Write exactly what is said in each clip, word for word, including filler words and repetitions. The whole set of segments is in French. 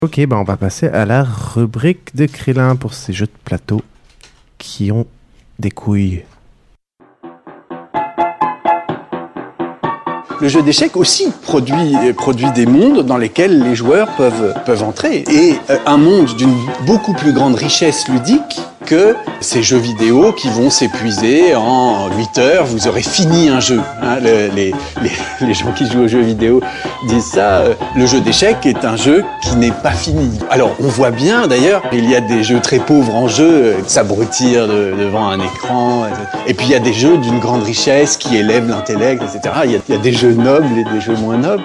Ok, ben on va passer à la rubrique de Krillin pour ces jeux de plateau qui ont des couilles. Le jeu d'échecs aussi produit, produit des mondes dans lesquels les joueurs peuvent, peuvent entrer. Et euh, un monde d'une beaucoup plus grande richesse ludique que ces jeux vidéo qui vont s'épuiser en huit heures, vous aurez fini un jeu. Hein, le, les, les, les gens qui jouent aux jeux vidéo disent ça. Euh, le jeu d'échecs est un jeu qui n'est pas fini. Alors on voit bien d'ailleurs, il y a des jeux très pauvres en jeu, euh, s'abrutir de, devant un écran. Et cetera. Et puis il y a des jeux d'une grande richesse qui élèvent l'intellect, et cetera. Il y a, il y a des jeux nobles et des jeux moins nobles.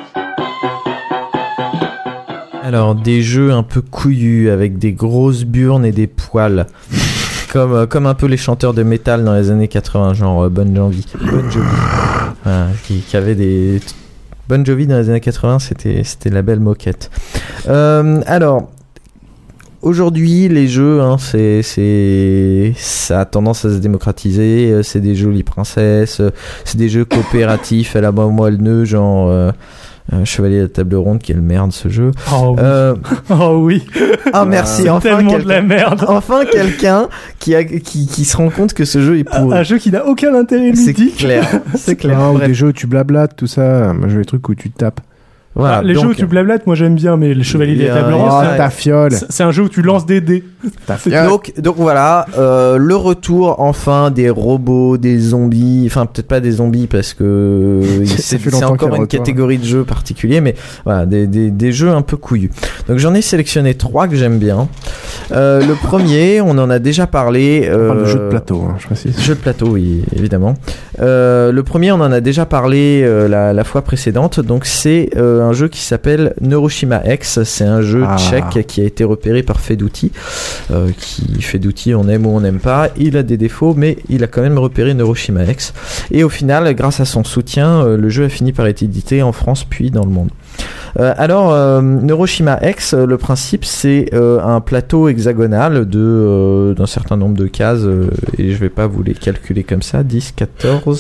Alors, des jeux un peu couillus avec des grosses burnes et des poils. Comme, euh, comme un peu les chanteurs de métal dans les années quatre-vingts, genre euh, Bon Jovi. Bon Jovi. Voilà, qui, qui avait des... Bon Jovi dans les années quatre-vingts, c'était, c'était la belle moquette. Euh, alors... Aujourd'hui, les jeux, hein, c'est, c'est, ça a tendance à se démocratiser. C'est des jolies princesses, c'est des jeux coopératifs à la moi le nœud, genre euh, euh, Chevalier de la Table Ronde, quelle merde ce jeu. Oh oui. Euh, oh oui. Ah merci. C'est enfin tellement quelqu'un, de la merde. Enfin quelqu'un qui a, qui, qui se rend compte que ce jeu est pour. Un, un jeu qui n'a aucun intérêt ludique. C'est clair. C'est clair. Ah, ou des jeux où tu blablates, tout ça. Moi, je veux les trucs où tu te tapes. Voilà, ah, les donc, jeux où tu blablates, moi j'aime bien, mais les Chevaliers de la Table Ronde, oh, c'est, ta fiole. c'est, c'est un jeu où tu lances des dés. Ta fiole. Donc, donc voilà, euh, le retour enfin des robots, des zombies, enfin peut-être pas des zombies parce que c'est, c'est encore une catégorie de jeux particulier, mais voilà, des, des, des jeux un peu couillus. Donc j'en ai sélectionné trois que j'aime bien. Euh, le premier, on en a déjà parlé. Euh, on parle de jeu de plateau, hein, je précise. Jeu de plateau, oui, évidemment. Euh, le premier, on en a déjà parlé euh, la, la fois précédente, donc c'est euh, un jeu qui s'appelle Neuroshima X. C'est un jeu ah. tchèque qui a été repéré par Fedouti. Euh, qui Fedouti, on aime ou on n'aime pas. Il a des défauts, mais il a quand même repéré Neuroshima X. Et au final, grâce à son soutien, euh, le jeu a fini par être édité en France puis dans le monde. Euh, alors, euh, Neuroshima X, le principe, c'est euh, un plateau hexagonal de, euh, d'un certain nombre de cases, euh, et je vais pas vous les calculer comme ça, dix, quatorze...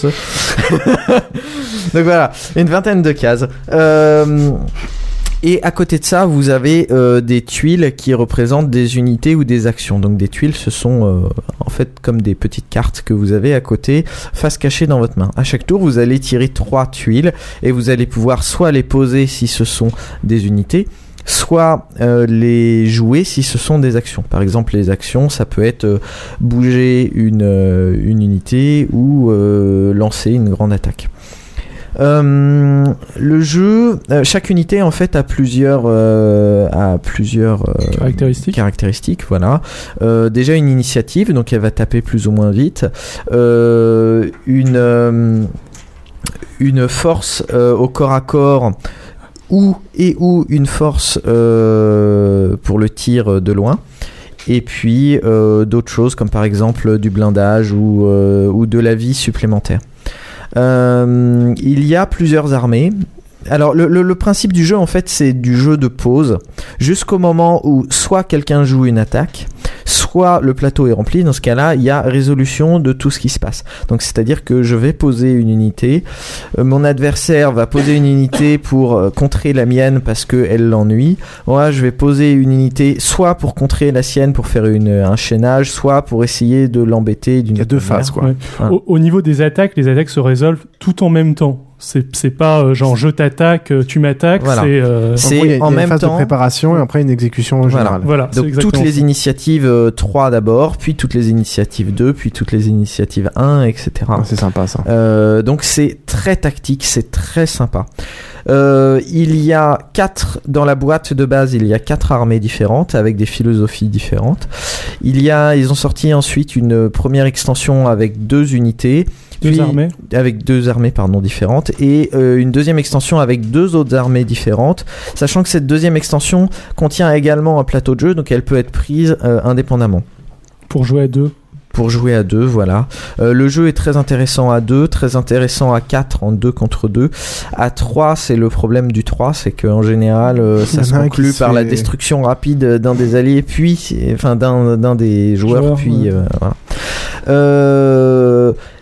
Donc voilà, une vingtaine de cases. Euh... Et à côté de ça, vous avez euh, des tuiles qui représentent des unités ou des actions. Donc des tuiles, ce sont euh, en fait comme des petites cartes que vous avez à côté, face cachée dans votre main. À chaque tour, vous allez tirer trois tuiles et vous allez pouvoir soit les poser si ce sont des unités, soit euh, les jouer si ce sont des actions. Par exemple, les actions, ça peut être euh, bouger une, euh, une unité ou euh, lancer une grande attaque. Euh, le jeu, euh, chaque unité en fait a plusieurs, euh, a plusieurs euh, caractéristiques. caractéristiques, voilà. Euh, déjà une initiative, donc elle va taper plus ou moins vite. Euh, une euh, une force euh, au corps à corps ou et ou une force euh, pour le tir de loin. Et puis euh, d'autres choses comme par exemple du blindage ou euh, ou de la vie supplémentaire. Euh, il y a plusieurs armées. Alors le, le, le principe du jeu en fait c'est du jeu de pause jusqu'au moment où soit quelqu'un joue une attaque, soit le plateau est rempli. Dans ce cas-là, il y a résolution de tout ce qui se passe. Donc c'est-à-dire que je vais poser une unité, euh, mon adversaire va poser une unité pour euh, contrer la mienne parce qu'elle l'ennuie. Moi je vais poser une unité soit pour contrer la sienne pour faire une, un chaînage, soit pour essayer de l'embêter d'une... Il y a deux phases quoi. Ouais. Voilà. Au, au niveau des attaques, les attaques se résolvent tout en même temps. C'est, c'est pas euh, genre je t'attaque, tu m'attaques. Voilà. C'est, euh... c'est en, gros, il y a, en il y a même une phase temps de préparation et après une exécution générale. Voilà. Donc toutes les initiatives euh, trois d'abord, puis toutes les initiatives deux, puis toutes les initiatives un, et cetera. Ah, c'est sympa ça. Euh, donc c'est très tactique, c'est très sympa. Euh, il y a quatre dans la boîte de base, il y a quatre armées différentes avec des philosophies différentes. Il y a, ils ont sorti ensuite une première extension avec deux unités. Deux Puis, armées avec deux armées pardon différentes et euh, une deuxième extension avec deux autres armées différentes, sachant que cette deuxième extension contient également un plateau de jeu, donc elle peut être prise euh, indépendamment. Pour jouer à deux. Pour jouer à deux, voilà. Euh, le jeu est très intéressant à deux, très intéressant à quatre, en deux contre deux. À trois, c'est le problème du trois, c'est qu'en général, euh, ça se conclut par la destruction rapide d'un des alliés, puis, enfin, d'un, d'un des joueurs, joueur, puis, ouais. euh, voilà. Euh,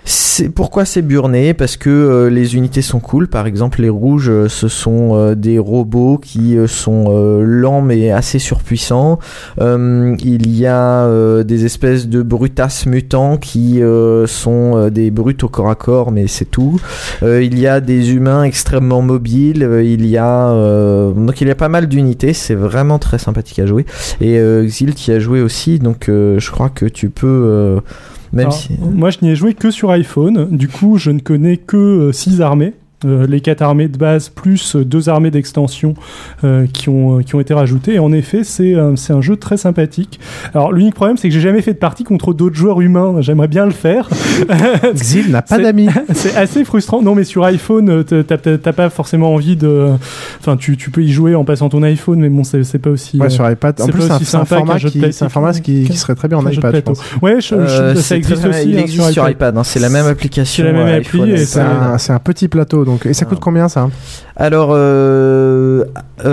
C'est pourquoi c'est burné, parce que euh, les unités sont cool. Par exemple, les rouges, euh, ce sont euh, des robots qui euh, sont euh, lents mais assez surpuissants. Euh, il y a euh, des espèces de brutasses mutants qui euh, sont euh, des brutes au corps à corps, mais c'est tout. Euh, il y a des humains extrêmement mobiles. Euh, il y a euh, donc il y a pas mal d'unités. C'est vraiment très sympathique à jouer. Et euh, Xil qui a joué aussi, donc euh, je crois que tu peux. Euh, Même Alors, si... Moi, je n'y ai joué que sur iPhone. Du coup, je ne connais que six armées. Euh, les quatre armées de base plus deux armées d'extension euh, qui ont qui ont été rajoutées. Et en effet, c'est euh, c'est un jeu très sympathique. Alors l'unique problème, c'est que j'ai jamais fait de partie contre d'autres joueurs humains. J'aimerais bien le faire. Xil n'a pas c'est, d'amis. C'est assez frustrant. Non, mais sur iPhone, t'as, t'as, t'as pas forcément envie de. Enfin, tu tu peux y jouer en passant ton iPhone, mais bon, c'est c'est pas aussi. Ouais, sur iPad. En c'est plus, c'est un, c'est un format qui c'est un format qui, qui serait très bien en iPad, je pense. Ouais, je, euh, je, ça existe très, aussi. Il hein, existe sur sur iPad. iPad. Hein, c'est la même application. C'est la même euh, appli. iPhone, Et c'est un, c'est un petit plateau, donc. Et ça coûte combien ça? Alors, euh,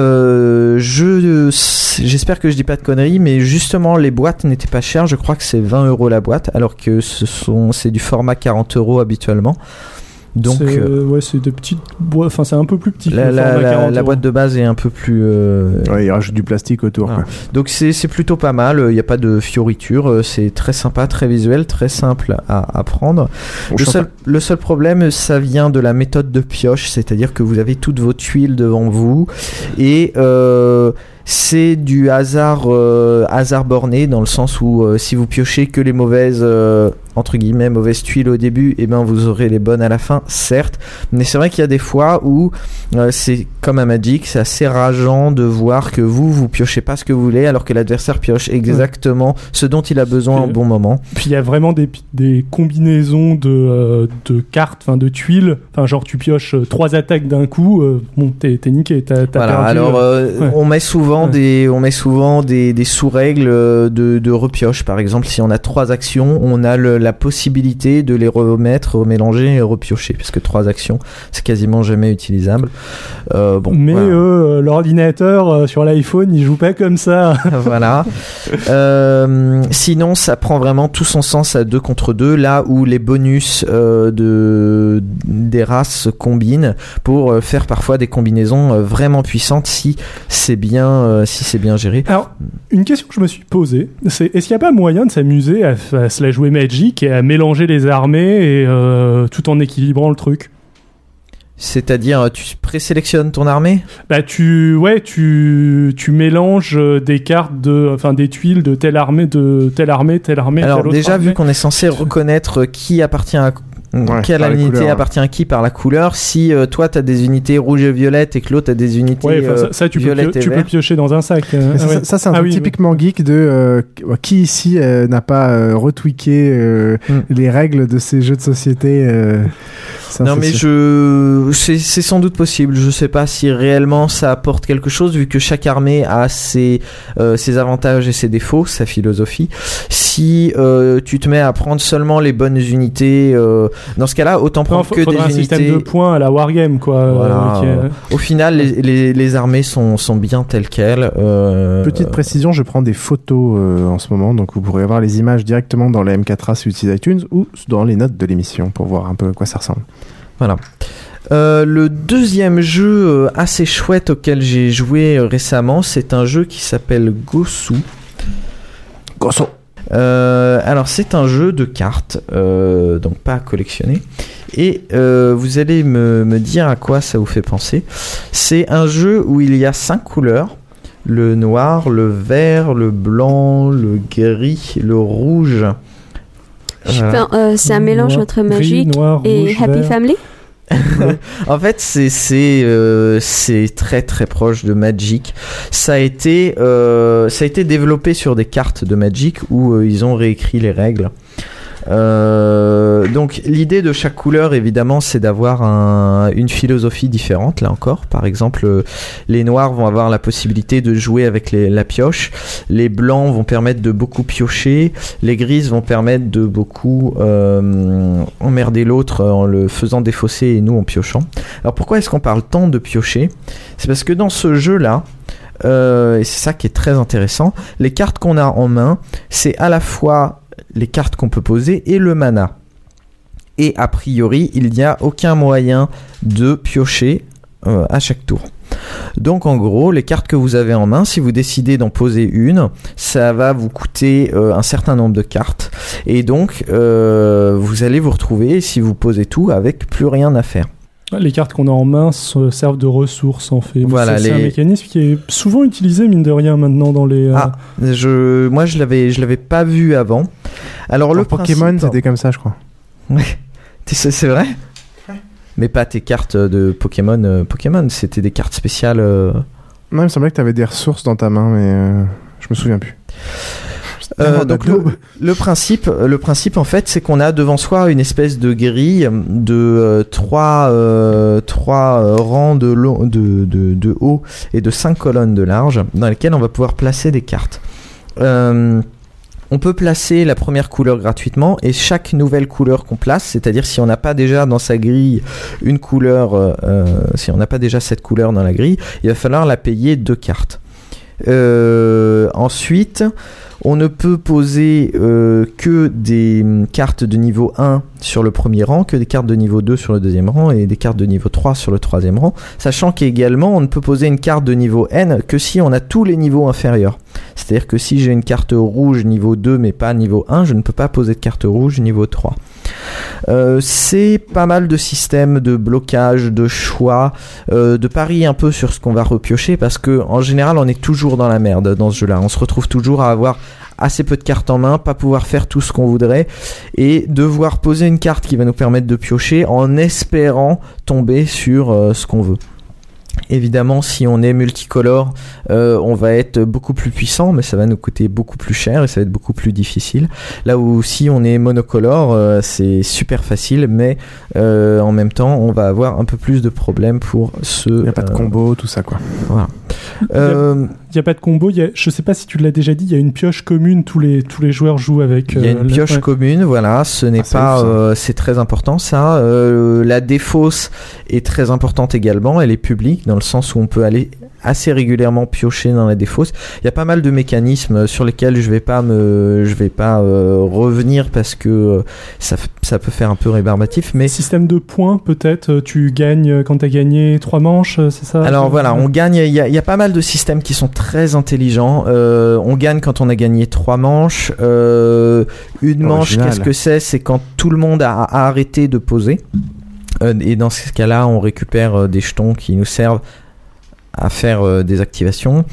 euh, je, j'espère que je dis pas de conneries, mais justement, les boîtes n'étaient pas chères. Je crois que c'est vingt euros la boîte, alors que ce sont, c'est du format quarante euros habituellement. Donc, c'est, euh, ouais, c'est des petites boîtes. Enfin, c'est un peu plus petit. La, que le la, format la, quarante la euros. boîte de base est un peu plus. Euh... Ouais, il rajoute du plastique autour. Voilà. Quoi. Donc c'est, c'est plutôt pas mal. Il n'y a pas de fioritures. C'est très sympa, très visuel, très simple à, à prendre. Le seul, le seul problème, ça vient de la méthode de pioche, c'est-à-dire que vous avez toutes vos tuiles devant vous et euh, c'est du hasard, euh, hasard borné dans le sens où euh, si vous piochez que les mauvaises euh, entre guillemets mauvaises tuiles au début, et eh ben vous aurez les bonnes à la fin, certes. Mais c'est vrai qu'il y a des fois où euh, c'est comme à Magic, c'est assez rageant de voir que vous vous piochez pas ce que vous voulez alors que l'adversaire pioche exactement ouais. ce dont il a besoin au bon moment. Puis il y a vraiment des des combinaisons de euh, de cartes, enfin de tuiles, enfin genre tu pioches trois attaques d'un coup, euh, bon t'es t'es niqué, t'as, t'as voilà, perdu. Alors euh, ouais. on met souvent ouais. des on met souvent des des sous-règles de de repioche. Par exemple, si on a trois actions, on a le la possibilité de les remettre, remélanger et repiocher, parce que trois actions, c'est quasiment jamais utilisable. Euh, bon, mais voilà. euh, l'ordinateur euh, sur l'iPhone, il joue pas comme ça. Voilà. Euh, sinon, ça prend vraiment tout son sens à deux contre deux, là où les bonus euh, de des races se combinent pour euh, faire parfois des combinaisons euh, vraiment puissantes si c'est bien, euh, si c'est bien géré. Alors, une question que je me suis posée, c'est est-ce qu'il n'y a pas moyen de s'amuser à, à se la jouer Magic et à mélanger les armées et euh, tout en équilibrant le truc? C'est-à-dire, tu présélectionnes ton armée? Bah tu, ouais, tu, tu mélanges des cartes de, enfin des tuiles de telle armée, de telle armée, telle armée. Alors telle autre déjà, armée. vu qu'on est censé reconnaître qui appartient à Ouais, quelle unité couleurs, appartient à qui par la couleur. Si euh, toi t'as des unités rouges et violettes et que l'autre a des unités ouais, euh, ça, ça tu violettes peux pio- et tu vertes. peux piocher dans un sac. Euh, ça, ouais. ça, ça c'est un ah, truc oui, typiquement oui. geek de euh, qui ici euh, n'a pas euh, retweaké euh, mm. les règles de ces jeux de société. Euh, ça, non mais sûr. je c'est, c'est sans doute possible. Je sais pas si réellement ça apporte quelque chose vu que chaque armée a ses euh, ses avantages et ses défauts, sa philosophie. Si euh, tu te mets à prendre seulement les bonnes unités, euh, dans ce cas-là, autant prendre non, que des un unités. Système de points à la wargame, quoi. Voilà. Euh, Au final, les, les, les armées sont, sont bien telles quelles. Euh... Petite précision, je prends des photos euh, en ce moment, donc vous pourrez avoir les images directement dans les M quatre A sur iTunes ou dans les notes de l'émission pour voir un peu à quoi ça ressemble. Voilà. Euh, le deuxième jeu assez chouette auquel j'ai joué récemment, c'est un jeu qui s'appelle Gosu. Gosu. Euh, alors c'est un jeu de cartes, euh, donc pas à collectionner. Et euh, vous allez me, me dire à quoi ça vous fait penser. C'est un jeu où il y a cinq couleurs. Le noir, le vert, le blanc, le gris, le rouge. Je euh, peux, euh, c'est un mélange noir, entre Magic gris, noir, et rouge, Happy vert. Family. En fait, c'est c'est euh, c'est très très proche de Magic. Ça a été euh, ça a été développé sur des cartes de Magic où euh, ils ont réécrit les règles. Euh, donc l'idée de chaque couleur évidemment c'est d'avoir un, une philosophie différente. Là encore, par exemple, euh, les noirs vont avoir la possibilité de jouer avec les, la pioche, les blancs vont permettre de beaucoup piocher, les grises vont permettre de beaucoup euh, emmerder l'autre en le faisant défausser et nous en piochant. Alors pourquoi est-ce qu'on parle tant de piocher? C'est parce que dans ce jeu là euh, et c'est ça qui est très intéressant, les cartes qu'on a en main, c'est à la fois les cartes qu'on peut poser et le mana. et a priori, il n'y a aucun moyen de piocher euh, à chaque tour. Donc en gros, les cartes que vous avez en main, si vous décidez d'en poser une, ça va vous coûter euh, un certain nombre de cartes, et donc euh, vous allez vous retrouver, si vous posez tout, avec plus rien à faire. Les cartes qu'on a en main servent de ressources, en fait. Voilà, ça, c'est les... un mécanisme qui est souvent utilisé, mine de rien, maintenant dans les... Euh... Ah, je... moi je l'avais, je l'avais pas vu avant. Alors Pour le Pokémon, principe... c'était comme ça, je crois. Ouais, c'est, c'est vrai. Mais pas tes cartes de Pokémon. Euh, Pokémon, c'était des cartes spéciales. Euh... Non, il me semblait que tu avais des ressources dans ta main, mais euh, je me souviens plus. Euh, donc le, le principe, le principe en fait, c'est qu'on a devant soi une espèce de grille de euh, trois, euh, trois euh, rangs de, long, de, de, de haut et de cinq colonnes de large, dans lesquelles on va pouvoir placer des cartes. Euh, On peut placer la première couleur gratuitement, et chaque nouvelle couleur qu'on place, c'est-à-dire si on n'a pas déjà dans sa grille une couleur, euh, si on n'a pas déjà cette couleur dans la grille, il va falloir la payer deux cartes. Euh, ensuite, on ne peut poser euh, que des cartes de niveau un sur le premier rang, que des cartes de niveau deux sur le deuxième rang et des cartes de niveau trois sur le troisième rang, sachant qu'également on ne peut poser une carte de niveau N que si on a tous les niveaux inférieurs. C'est-à-dire que si j'ai une carte rouge niveau deux mais pas niveau un, je ne peux pas poser de carte rouge niveau trois. Euh, c'est pas mal de systèmes de blocage, de choix, euh, de paris un peu sur ce qu'on va repiocher, parce que en général on est toujours dans la merde dans ce jeu-là. On se retrouve toujours à avoir assez peu de cartes en main, pas pouvoir faire tout ce qu'on voudrait, et devoir poser une carte qui va nous permettre de piocher en espérant tomber sur euh, ce qu'on veut. Évidemment, si on est multicolore, euh, on va être beaucoup plus puissant, mais ça va nous coûter beaucoup plus cher et ça va être beaucoup plus difficile. Là où si on est monocolore, euh, c'est super facile, mais euh, en même temps, on va avoir un peu plus de problèmes pour ce... Il n'y a pas de combo, tout ça, quoi. Voilà. Euh... Il n'y a pas de combo, y a, je ne sais pas si tu l'as déjà dit, il y a une pioche commune, tous les, tous les joueurs jouent avec... Il y a une pioche ouais. commune, voilà, ce n'est ah, pas... C'est, euh, c'est très important ça. Euh, la défausse est très importante également, elle est publique, dans le sens où on peut aller assez régulièrement piocher dans la défausse. Il y a pas mal de mécanismes sur lesquels je vais pas me, je vais pas euh, revenir parce que euh, ça, ça peut faire un peu rébarbatif. Mais système de points peut-être, tu gagnes quand tu as gagné trois manches, c'est ça? Alors voilà, on gagne. Il y a, il y a pas mal de systèmes qui sont très intelligents. Euh, on gagne quand on a gagné trois manches. Euh, une manche, original. Qu'est-ce que c'est? C'est quand tout le monde a, a arrêté de poser. Euh, et dans ce cas-là, on récupère euh, des jetons qui nous servent à faire euh, des activations.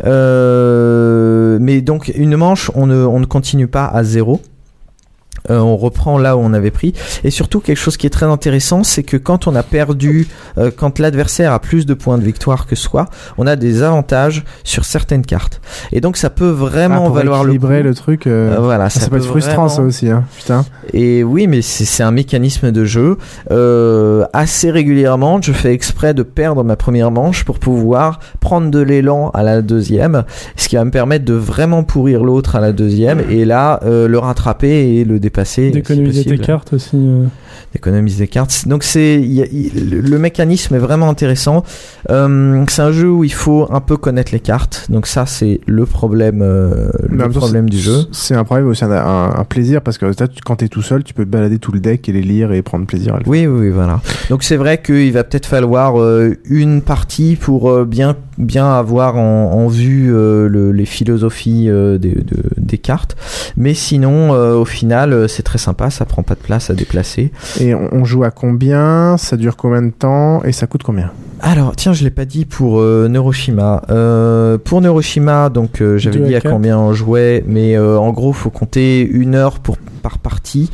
Euh, mais donc, une manche, on ne, on ne continue pas à zéro. Euh, on reprend là où on avait pris, et surtout quelque chose qui est très intéressant, c'est que quand on a perdu, euh, quand l'adversaire a plus de points de victoire que soi, on a des avantages sur certaines cartes, et donc ça peut vraiment ah, valoir le coup. le truc. Euh... Euh, voilà, ah, ça, ça peut être frustrant vraiment... ça aussi, hein. Putain. Et oui, mais c'est, c'est un mécanisme de jeu. Euh, assez régulièrement, je fais exprès de perdre ma première manche pour pouvoir prendre de l'élan à la deuxième, ce qui va me permettre de vraiment pourrir l'autre à la deuxième, et là euh, le rattraper et le dépasser. D'économiser si tes cartes aussi. Euh... D'économiser des cartes. Donc c'est y a, y, le, le mécanisme est vraiment intéressant. Euh, c'est un jeu où il faut un peu connaître les cartes. Donc ça c'est le problème, euh, le problème temps, du jeu. C'est un problème aussi, un, un, un plaisir, parce que là, quand t'es tout seul, tu peux te balader tout le deck et les lire et prendre plaisir à le faire. Oui, oui, voilà. Donc c'est vrai qu'il va peut-être falloir euh, une partie pour euh, bien bien avoir en, en vue euh, le, les philosophies euh, des, de, des cartes. Mais sinon, euh, au final, c'est très sympa. Ça prend pas de place à déplacer. Et on joue à combien? Ça dure combien de temps? Et ça coûte combien? Alors, tiens, je l'ai pas dit pour euh, Neuroshima. Euh, pour Neuroshima, donc euh, j'avais dit à combien on jouait, mais euh, en gros, faut compter une heure pour par partie.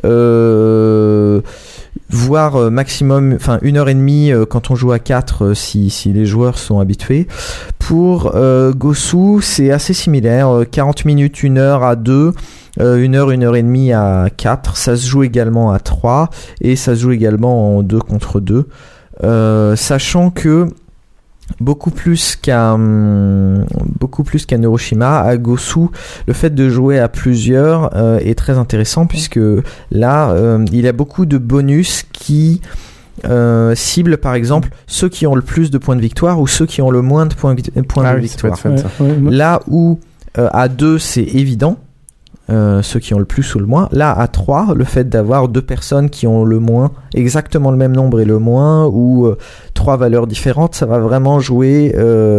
Euh, voire euh, maximum, enfin une heure et demie euh, quand on joue à quatre euh, si, si les joueurs sont habitués. Pour euh, Gosu, c'est assez similaire, euh, quarante minutes, une heure à deux, euh, une heure, une heure et demie à quatre. Ça se joue également à trois et ça se joue également en deux contre deux. Euh, sachant que beaucoup plus qu'à hum, beaucoup plus qu'à Neuroshima, à Gosu, le fait de jouer à plusieurs euh, est très intéressant, puisque là euh, il y a beaucoup de bonus qui euh, ciblent par exemple ceux qui ont le plus de points de victoire ou ceux qui ont le moins de points, points ah de oui, victoire. fun, ça. Ouais, ouais. Là où euh, à deux c'est évident. euh, ceux qui ont le plus ou le moins. Là, à trois, le fait d'avoir deux personnes qui ont le moins, exactement le même nombre et le moins, ou euh, trois valeurs différentes, ça va vraiment jouer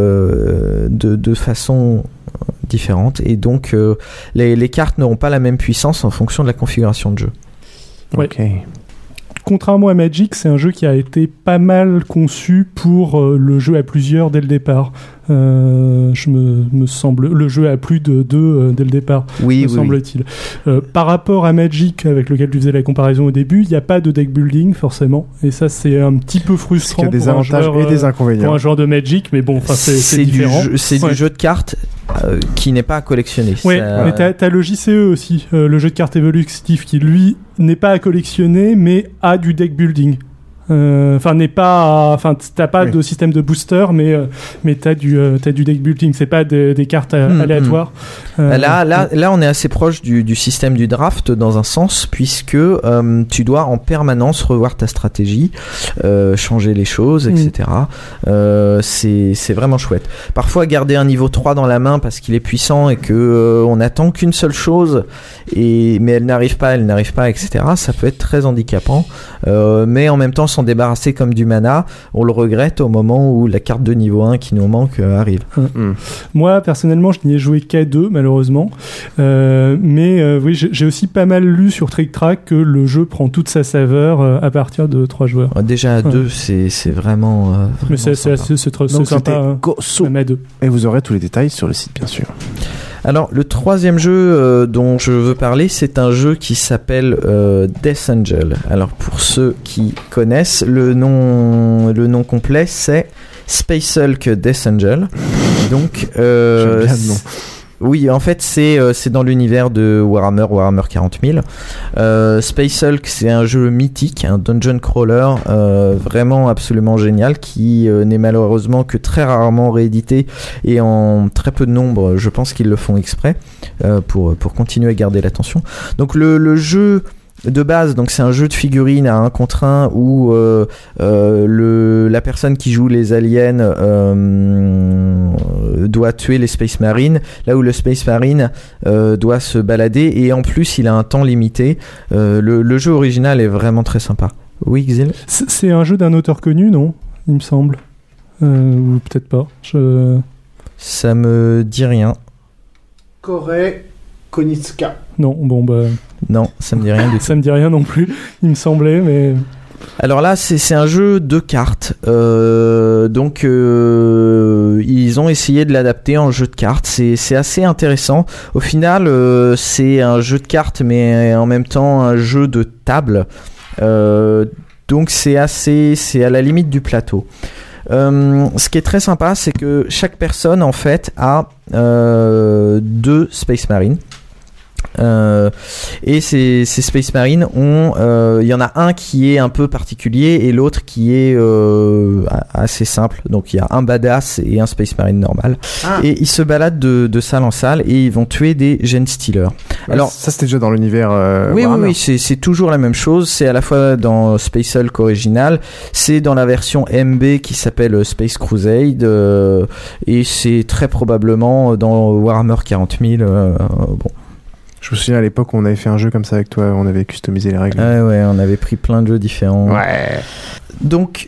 euh, de, de façon différente. Et donc, euh, les, les cartes n'auront pas la même puissance en fonction de la configuration de jeu. Ouais. Ok. Contrairement à Magic, c'est un jeu qui a été pas mal conçu pour euh, le jeu à plusieurs dès le départ. Euh, je me, me semble le jeu à plus de deux euh, dès le départ. Oui, me oui, semble-t-il. Euh, par rapport à Magic, avec lequel tu faisais la comparaison au début, il n'y a pas de deck building forcément, et ça c'est un petit peu frustrant. Il y a des pour avantages un joueur, et des inconvénients. Pour un joueur de Magic, mais bon, enfin c'est, c'est, c'est différent. Du jeu, c'est ouais. du jeu de cartes euh, qui n'est pas à collectionner. Oui, ça... mais t'as, t'as le J C E aussi, euh, le jeu de cartes évolutif, qui lui n'est pas à collectionner, mais a du deck building. Enfin, euh, n'est pas, enfin, t'as pas oui. de système de booster, mais euh, mais t'as du euh, t'as du deck building. C'est pas des, des cartes mmh, aléatoires. Mmh. Euh, là, là, là, on est assez proche du, du système du draft dans un sens, puisque euh, tu dois en permanence revoir ta stratégie, euh, changer les choses, et cetera. Mmh. Euh, c'est c'est vraiment chouette. Parfois, garder un niveau trois dans la main parce qu'il est puissant et que euh, on attend qu'une seule chose, et mais elle n'arrive pas, elle n'arrive pas, et cetera. Ça peut être très handicapant. Euh, mais en même temps, s'en débarrasser comme du mana, on le regrette au moment où la carte de niveau un qui nous manque euh, arrive. Mmh. Moi, personnellement, je n'y ai joué qu'à deux, malheureusement. Euh, mais euh, oui, j'ai, j'ai aussi pas mal lu sur Trick Track que le jeu prend toute sa saveur euh, à partir de trois joueurs. Déjà à ouais. deux, c'est, c'est vraiment, euh, vraiment mais c'est, c'est, assez, c'est, très, c'est sympa. Hein, même à deux. Et vous aurez tous les détails sur le site, bien sûr. Alors, le troisième jeu euh, dont je veux parler, c'est un jeu qui s'appelle euh, Death Angel. Alors, pour ceux qui connaissent, le nom, le nom complet, c'est Space Hulk Death Angel. Donc, euh, j'aime bien le nom. Oui, en fait, c'est euh, c'est dans l'univers de Warhammer, Warhammer quarante mille. Euh, Space Hulk, c'est un jeu mythique, un dungeon crawler euh, vraiment absolument génial qui euh, n'est malheureusement que très rarement réédité et en très peu de nombre. Je pense qu'ils le font exprès euh, pour pour continuer à garder l'attention. Donc le le jeu de base, donc c'est un jeu de figurines à un contre un où euh, euh, le, la personne qui joue les aliens euh, doit tuer les Space Marines, là où le Space Marine euh, doit se balader, et en plus il a un temps limité. Euh, le, le jeu original est vraiment très sympa. Oui, Xil ? C'est, c'est un jeu d'un auteur connu, non ? Il me semble. Euh, ou peut-être pas. Je... Ça me dit rien. Korei Konitsuka. Non, bon bah... Non, ça me dit rien du tout. Ça me dit rien non plus, il me semblait, mais... Alors là, c'est, c'est un jeu de cartes. Euh, donc, euh, ils ont essayé de l'adapter en jeu de cartes. C'est, c'est assez intéressant. Au final, euh, c'est un jeu de cartes, mais en même temps un jeu de table. Euh, donc, c'est assez... C'est à la limite du plateau. Euh, ce qui est très sympa, c'est que chaque personne, en fait, a euh, deux Space Marines. Euh, et ces, ces Space Marines ont, il euh, y en a un qui est un peu particulier et l'autre qui est euh, assez simple. Donc il y a un badass et un Space Marine normal. Ah. Et ils se baladent de, de salle en salle et ils vont tuer des Gen Stealers. Ouais, alors ça c'était déjà dans l'univers. Euh, oui, oui, oui, c'est, c'est toujours la même chose. C'est à la fois dans Space Hulk original, c'est dans la version M B qui s'appelle Space Crusade, euh, et c'est très probablement dans Warhammer quarante mille. Euh, bon. Je me souviens à l'époque où on avait fait un jeu comme ça avec toi, on avait customisé les règles. Ouais, ouais, on avait pris plein de jeux différents. Ouais. Donc,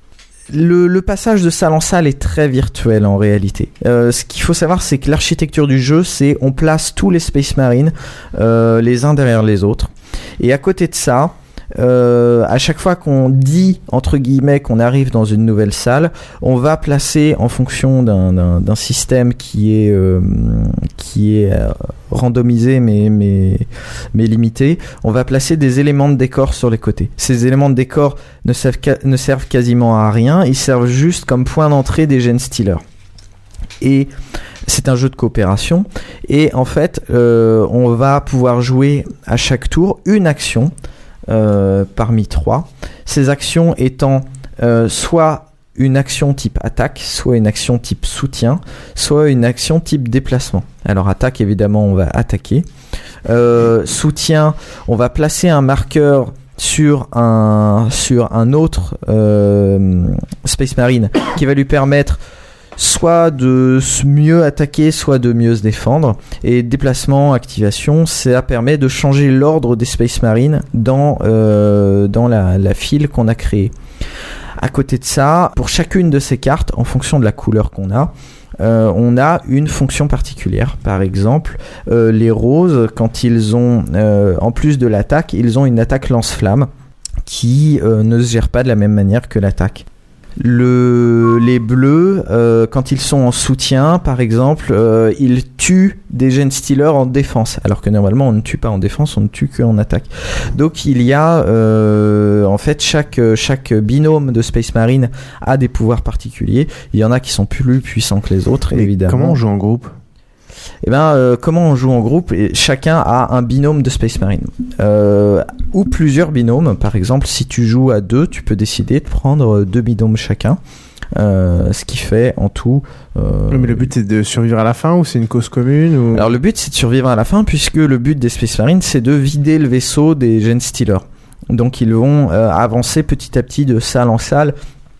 le, le passage de salle en salle est très virtuel en réalité. Euh, ce qu'il faut savoir, c'est que l'architecture du jeu, c'est on place tous les Space Marines euh, les uns derrière les autres. Et à côté de ça, Euh, à chaque fois qu'on dit entre guillemets qu'on arrive dans une nouvelle salle, on va placer en fonction d'un, d'un, d'un système qui est euh, qui est euh, randomisé mais mais mais limité, on va placer des éléments de décor sur les côtés. Ces éléments de décor ne servent ca- ne servent quasiment à rien, ils servent juste comme point d'entrée des Gen Stealers. Et c'est un jeu de coopération et en fait euh, on va pouvoir jouer à chaque tour une action Euh, parmi trois, ces actions étant euh, soit une action type attaque, soit une action type soutien, soit une action type déplacement. Alors attaque, évidemment, on va attaquer. Euh, soutien, on va placer un marqueur sur un, sur un autre euh, Space Marine qui va lui permettre soit de mieux attaquer, soit de mieux se défendre. Et déplacement, activation, ça permet de changer l'ordre des Space Marines dans, euh, dans la, la file qu'on a créée. À côté de ça, pour chacune de ces cartes, en fonction de la couleur qu'on a, Euh, on a une fonction particulière. Par exemple, euh, les roses, quand ils ont, euh, en plus de l'attaque, ils ont une attaque lance-flamme qui euh, ne se gère pas de la même manière que l'attaque. Le, les bleus, euh, quand ils sont en soutien, par exemple, euh, ils tuent des Genestealers en défense, alors que normalement on ne tue pas en défense, on ne tue qu'en attaque. Donc il y a, euh, en fait, chaque, chaque binôme de Space Marine a des pouvoirs particuliers. Il y en a qui sont plus puissants que les autres, et évidemment. Comment on joue en groupe ? Eh ben, euh, comment on joue en groupe ? Et chacun a un binôme de Space Marine. Euh, ou plusieurs binômes. Par exemple, si tu joues à deux, tu peux décider de prendre deux binômes chacun. Euh, ce qui fait en tout... Euh... Mais le but c'est de survivre à la fin ou c'est une cause commune ou... Alors le but c'est de survivre à la fin, puisque le but des Space Marines c'est de vider le vaisseau des Genestealers. Donc ils vont euh, avancer petit à petit de salle en salle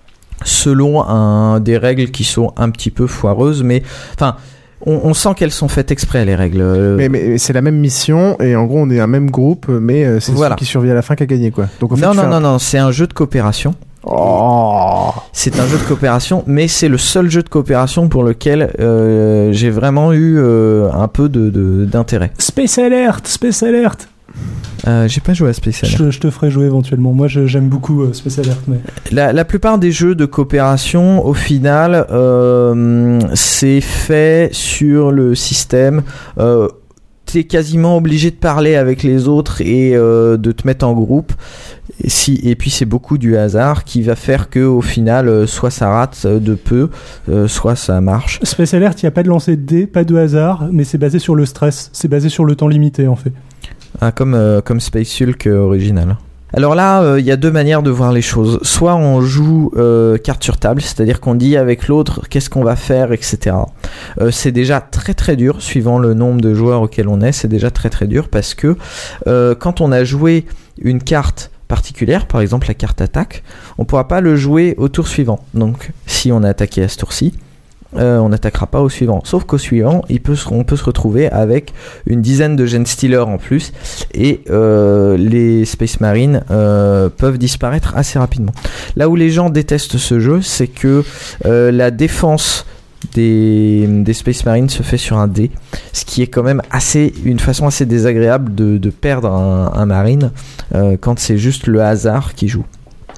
selon un, des règles qui sont un petit peu foireuses, mais... enfin. On, on sent qu'elles sont faites exprès, les règles. Mais, mais c'est la même mission et en gros on est un même groupe, mais c'est voilà. Celui qui survit à la fin qui a gagné, quoi. Donc, en fait, non, non, un... non, non, c'est un jeu de coopération. Oh. C'est un jeu de coopération, mais c'est le seul jeu de coopération pour lequel euh, j'ai vraiment eu euh, un peu de, de, d'intérêt. Space Alert, Space Alert. Euh, j'ai pas joué à Space Alert. Je, je te ferai jouer éventuellement. Moi, je, j'aime beaucoup euh, Space Alert. Mais... La, la plupart des jeux de coopération, au final, euh, c'est fait sur le système. Euh, t'es quasiment obligé de parler avec les autres et euh, de te mettre en groupe. Et, si, et puis c'est beaucoup du hasard qui va faire que au final, euh, soit ça rate de peu, euh, soit ça marche. Space Alert, il n'y a pas de lancer de dés, pas de hasard, mais c'est basé sur le stress. C'est basé sur le temps limité en fait. Ah, comme, euh, comme Space Hulk euh, original. Alors là, il euh, y a deux manières de voir les choses. Soit on joue euh, carte sur table, c'est-à-dire qu'on dit avec l'autre qu'est-ce qu'on va faire, et cetera. Euh, c'est déjà très très dur, suivant le nombre de joueurs auquel on est, c'est déjà très très dur parce que euh, quand on a joué une carte particulière, par exemple la carte attaque, on ne pourra pas le jouer au tour suivant. Donc si on a attaqué à ce tour-ci, Euh, on n'attaquera pas au suivant, sauf qu'au suivant il peut se, on peut se retrouver avec une dizaine de Genestealers en plus et euh, les Space Marines euh, peuvent disparaître assez rapidement. Là où les gens détestent ce jeu, c'est que euh, la défense des, des Space Marines se fait sur un dé, ce qui est quand même assez, une façon assez désagréable de, de perdre un, un Marine euh, quand c'est juste le hasard qui joue.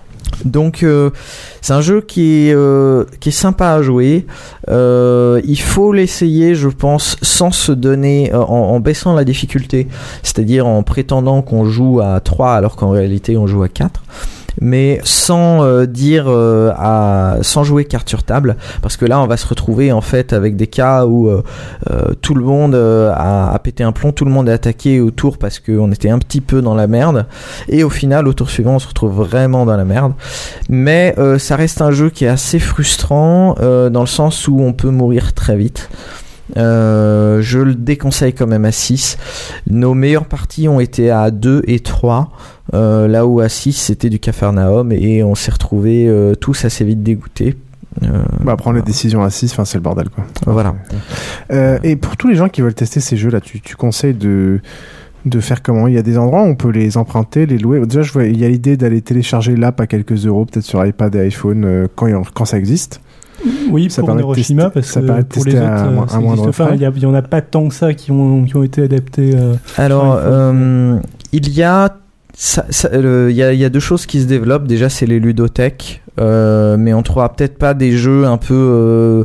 Donc euh, c'est un jeu qui est, euh, qui est sympa à jouer. Euh, il faut l'essayer, je pense, sans se donner, euh, en, en baissant la difficulté, c'est-à-dire en prétendant qu'on joue à trois alors qu'en réalité on joue à quatre. Mais sans euh, dire euh, à, sans jouer carte sur table, parce que là on va se retrouver en fait avec des cas où euh, euh, tout le monde euh, a, a pété un plomb, tout le monde a attaqué au tour parce qu'on était un petit peu dans la merde, et au final au tour suivant on se retrouve vraiment dans la merde. Mais euh, ça reste un jeu qui est assez frustrant euh, dans le sens où on peut mourir très vite. Euh, je le déconseille quand même à six. Nos meilleures parties ont été à deux et trois, euh, là où à six c'était du Capharnaüm et on s'est retrouvés euh, tous assez vite dégoûtés. Euh, bah, prendre les décisions à six, c'est le bordel quoi. Voilà. Euh, et pour tous les gens qui veulent tester ces jeux là, tu, tu conseilles de de faire comment? Il y a des endroits où on peut les emprunter, les louer. Déjà, je vois, il y a l'idée d'aller télécharger l'app à quelques euros, peut-être sur iPad et iPhone euh, quand, quand ça existe. Oui, ça pour Neuroshima, parce ça que pour les autres, à, à, à moindre frais. Il y, y en a pas tant que ça qui ont, qui ont été adaptés. Euh, Alors, euh, il y a ça, ça, euh, y a, y a deux choses qui se développent. Déjà, c'est les ludothèques, euh, mais on trouvera peut-être pas des jeux un peu euh,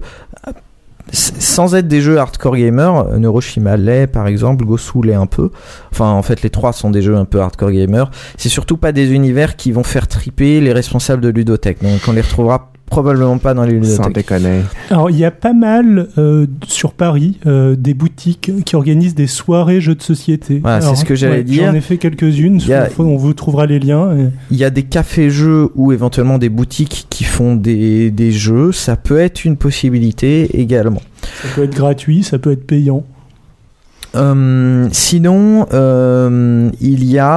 sans être des jeux hardcore gamer. Neuroshima l'est par exemple, Gosu l'est un peu. Enfin, en fait, les trois sont des jeux un peu hardcore gamer. C'est surtout pas des univers qui vont faire triper les responsables de ludothèques. Donc, on les retrouvera probablement pas dans les ludothèques. Sans déconner. Alors, il y a pas mal euh, sur Paris euh, des boutiques qui organisent des soirées jeux de société. Voilà, Alors, c'est ce que j'allais ouais, dire. J'en ai fait quelques-unes. Il y a, on vous trouvera les liens. Et... Il y a des cafés-jeux ou éventuellement des boutiques qui font des, des jeux. Ça peut être une possibilité également. Ça peut être gratuit, ça peut être payant. Euh, sinon, euh, il y a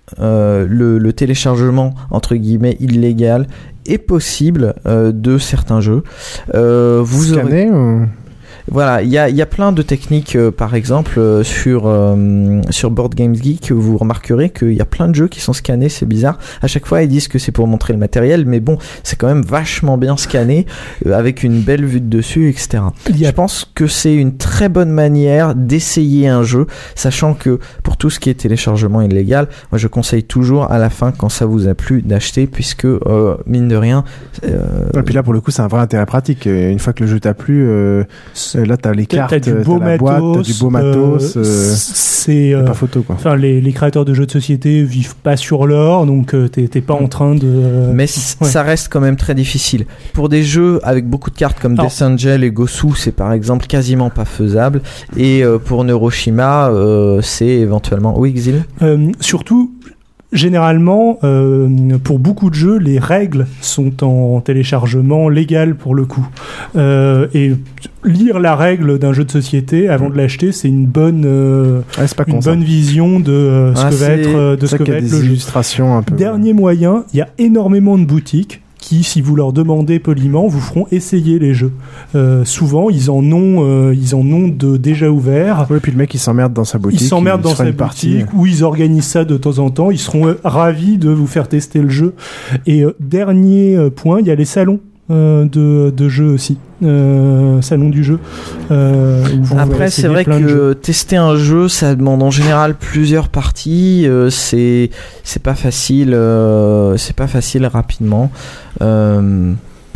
euh, le, le téléchargement entre guillemets illégal est possible euh, de certains jeux. Euh, vous Scanner aurez... ou... Voilà, il y a, y a plein de techniques, euh, par exemple, euh, sur, euh, sur Board Games Geek, vous remarquerez qu'il y a plein de jeux qui sont scannés, c'est bizarre. À chaque fois, ils disent que c'est pour montrer le matériel, mais bon, c'est quand même vachement bien scanné, euh, avec une belle vue de dessus, et cetera. Je pense que c'est une très bonne manière d'essayer un jeu, sachant que pour tout ce qui est téléchargement illégal, moi je conseille toujours à la fin, quand ça vous a plu, d'acheter, puisque, euh, mine de rien... Euh... Et puis là, pour le coup, c'est un vrai intérêt pratique. Une fois que le jeu t'a plu... Euh... Là, t'as les cartes, t'as du beau t'as la boîte, t'as du beau matos. Euh, c'est euh, pas photo, quoi. Enfin, les, les créateurs de jeux de société vivent pas sur l'or, donc euh, t'es, t'es pas en train de. Euh, Mais c- ouais. ça reste quand même très difficile. Pour des jeux avec beaucoup de cartes comme Alors, Death Angel et Gosu, c'est par exemple quasiment pas faisable. Et euh, pour Neuroshima, euh, c'est éventuellement. Oui, Xil. Euh, surtout. Généralement, euh, pour beaucoup de jeux, les règles sont en téléchargement légal pour le coup. Euh, et lire la règle d'un jeu de société avant de l'acheter, c'est une bonne, euh, ouais, c'est pas une con, bonne vision de euh, ce ah, que va être, euh, de ce que va être le jeu. Illustrations un peu. Dernier moyen, il y a énormément de boutiques qui, si vous leur demandez poliment, vous feront essayer les jeux. Euh, souvent, ils en ont, euh, ils en ont de déjà ouverts. Oui, puis le mec, il s'emmerde dans sa boutique. Il s'emmerde dans sa boutique, partie. Ou ils organisent ça de temps en temps. Ils seront euh, ravis de vous faire tester le jeu. Et euh, dernier euh, point, il y a les salons euh, de, de jeux aussi. Euh, salon du jeu. Euh, Après, c'est vrai que tester un jeu, ça demande en général plusieurs parties. Euh, c'est c'est pas facile. Euh, c'est pas facile rapidement. Euh,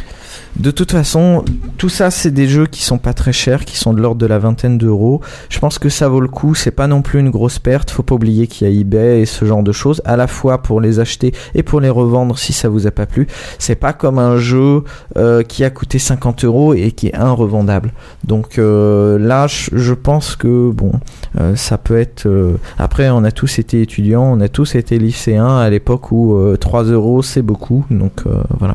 De toute façon, tout ça, c'est des jeux qui sont pas très chers, qui sont de l'ordre de la vingtaine d'euros. Je pense que ça vaut le coup. C'est pas non plus une grosse perte. Faut pas oublier qu'il y a eBay et ce genre de choses, à la fois pour les acheter et pour les revendre si ça vous a pas plu. C'est pas comme un jeu euh, qui a coûté cinquante euros et qui est irrevendable. Donc euh, là, je, je pense que bon, euh, ça peut être. Euh... Après, on a tous été étudiants, on a tous été lycéens à l'époque où euh, trois euros c'est beaucoup. Donc euh, voilà.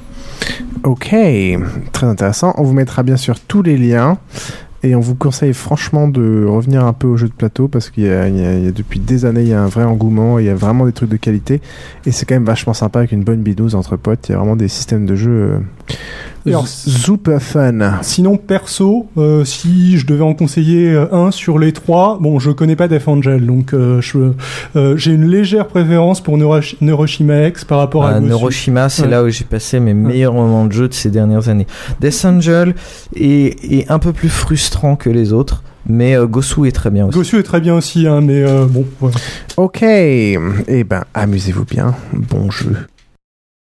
Ok, très intéressant. On vous mettra bien sûr tous les liens et on vous conseille franchement de revenir un peu aux jeux de plateau parce qu'il y a, il y a, il y a depuis des années il y a un vrai engouement, il y a vraiment des trucs de qualité et c'est quand même vachement sympa avec une bonne bidouze entre potes. Il y a vraiment des systèmes de jeu euh, Alors, super fun. Sinon, perso, euh, si je devais en conseiller euh, un sur les trois, bon, je connais pas Death Angel, donc euh, je, euh, j'ai une légère préférence pour Neuro- Neuroshima X par rapport ah, à Gosu. Neuroshima, c'est ouais. là où j'ai passé mes meilleurs ouais. moments de jeu de ces dernières années. Death Angel est, est un peu plus frustrant que les autres, mais euh, Gosu est très bien aussi. Gosu est très bien aussi, hein, mais euh, bon. Ouais. Ok, et eh ben amusez-vous bien, bon jeu.